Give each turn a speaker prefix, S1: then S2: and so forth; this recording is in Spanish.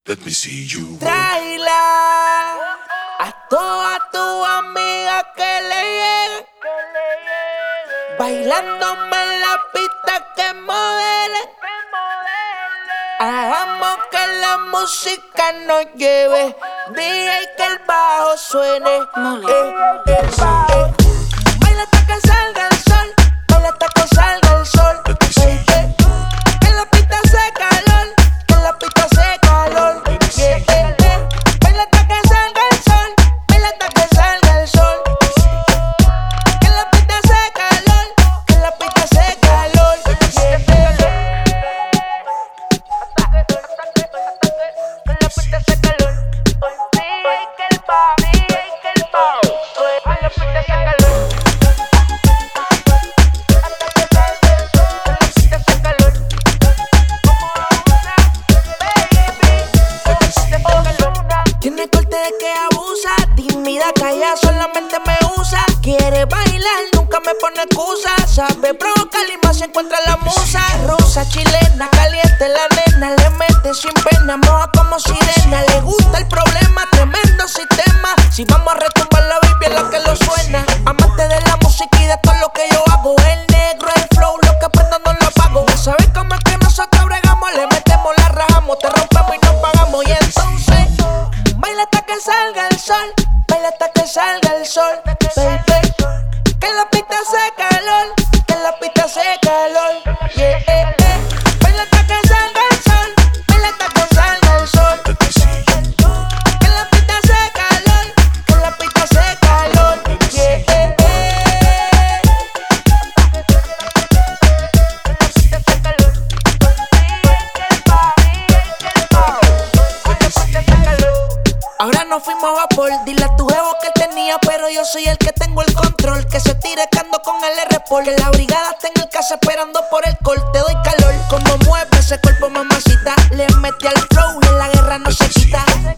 S1: Let me see you work.
S2: Tráela a todas tus amigas que le lleguen, bailándome en la pista que modelen. Hagamos que la música nos lleve, DJ que el bajo suene. Baila hasta que salga el sol, baila hasta que salga el sol. Que la pista hace calor, que la pista hace calor. Baila hasta que salga el sol, baila hasta que salga el sol. Que la pista hace calor, que la pista hace calor. Tiene corte de que abusa, tímida, calla, solamente me usa. Quiere bailar, nunca me pone excusa. Sabe provocar y más se encuentra la musa. Rusa, chilena, caliente la nena. Le mete sin pena, moja como sirena. Le gusta el problema, tremendo sistema. Si vamos a retumbar la baby es la que lo suena. Amante de la música y de todo lo que yo hago. El negro, el flow, lo que prendo no lo apago. Ya sabes cómo es que nosotros bregamos. Le metemos, la rajamos, te rompemos y nos pagamos. Y entonces baila hasta que salga el sol, baila hasta que salga el sol, baby. Que la pista hace calor, que la pista hace calor, yeah. Baila hasta que salga el sol, baila hasta que salga el sol. Que la pista hace calor, que la pista hace calor, yeah. Ahora nos fuimos a vapor, dile a tu jevo que él tenía, pero yo soy el que tengo el control. Que se tire cando con el R-Pol, que la brigada está en el casa esperando por el call. Te doy calor, como mueve ese cuerpo mamacita. Le metí al flow y en la guerra no se quita.